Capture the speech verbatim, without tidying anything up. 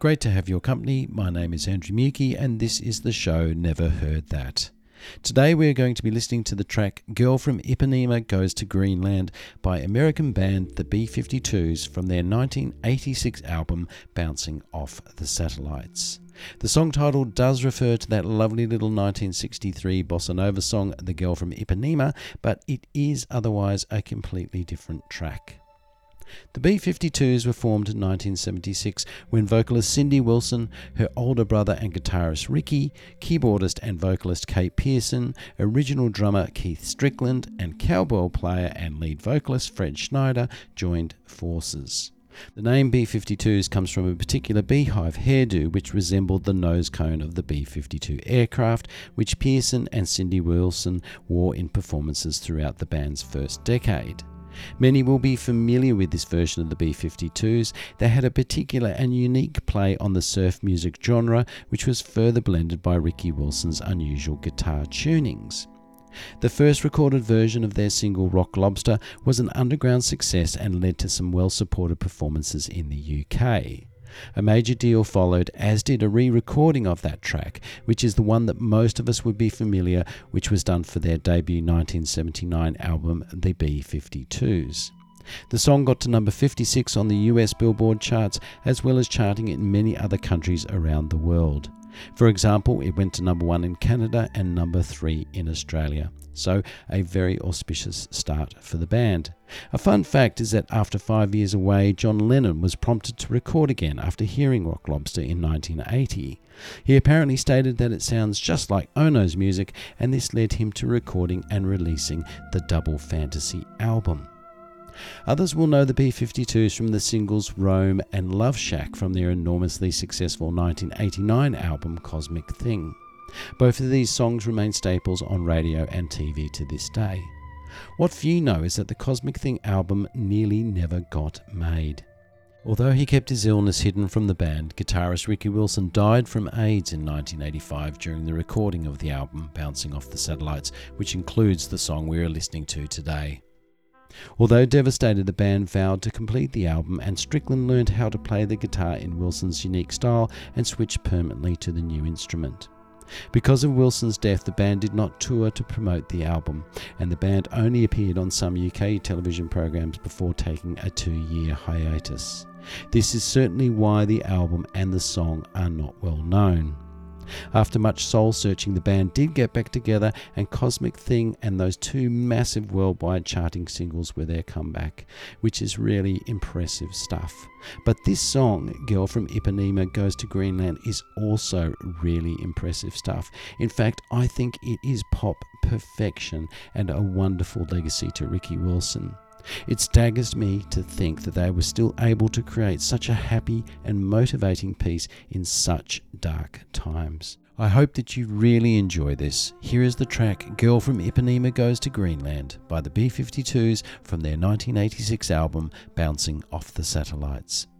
Great to have your company. My name is Andrew Muki and this is the show Never Heard That. Today we are going to be listening to the track Girl from Ipanema Goes to Greenland by American band the B fifty-twos from their nineteen eighty-six album Bouncing Off the Satellites. The song title does refer to that lovely little nineteen sixty-three bossa nova song The Girl from Ipanema, but it is otherwise a completely different track. The B fifty-twos were formed in nineteen seventy-six when vocalist Cindy Wilson, her older brother and guitarist Ricky, keyboardist and vocalist Kate Pearson, original drummer Keith Strickland, and cowbell player and lead vocalist Fred Schneider joined forces. The name B fifty-twos comes from a particular beehive hairdo which resembled the nose cone of the B fifty-two aircraft, which Pearson and Cindy Wilson wore in performances throughout the band's first decade. Many will be familiar with this version of the B fifty-twos. They had a particular and unique play on the surf music genre, which was further blended by Ricky Wilson's unusual guitar tunings. The first recorded version of their single Rock Lobster was an underground success and led to some well-supported performances in the U K. A major deal followed, as did a re-recording of that track, which is the one that most of us would be familiar, which was done for their debut nineteen seventy-nine album, The B fifty-twos. The song got to number fifty-six on the U S Billboard charts, as well as charting in many other countries around the world. For example, it went to number one in Canada and number three in Australia. So, a very auspicious start for the band. A fun fact is that after five years away, John Lennon was prompted to record again after hearing Rock Lobster in nineteen eighty. He apparently stated that it sounds just like Ono's music, and this led him to recording and releasing the Double Fantasy album. Others will know the B fifty-twos from the singles Rome and Love Shack from their enormously successful nineteen eighty-nine album Cosmic Thing. Both of these songs remain staples on radio and T V to this day. What few know is that the Cosmic Thing album nearly never got made. Although he kept his illness hidden from the band, guitarist Ricky Wilson died from AIDS in nineteen eighty-five during the recording of the album Bouncing Off the Satellites, which includes the song we are listening to today. Although devastated, the band vowed to complete the album, and Strickland learned how to play the guitar in Wilson's unique style and switched permanently to the new instrument. Because of Wilson's death, the band did not tour to promote the album, and the band only appeared on some U K television programs before taking a two-year hiatus. This is certainly why the album and the song are not well known. After much soul-searching, the band did get back together, and Cosmic Thing and those two massive worldwide charting singles were their comeback, which is really impressive stuff. But this song, Girl from Ipanema Goes to Greenland, is also really impressive stuff. In fact, I think it is pop perfection and a wonderful legacy to Ricky Wilson. It staggers me to think that they were still able to create such a happy and motivating piece in such dark times. I hope that you really enjoy this. Here is the track Girl from Ipanema Goes to Greenland by the B fifty-twos from their nineteen eighty-six album Bouncing Off the Satellites.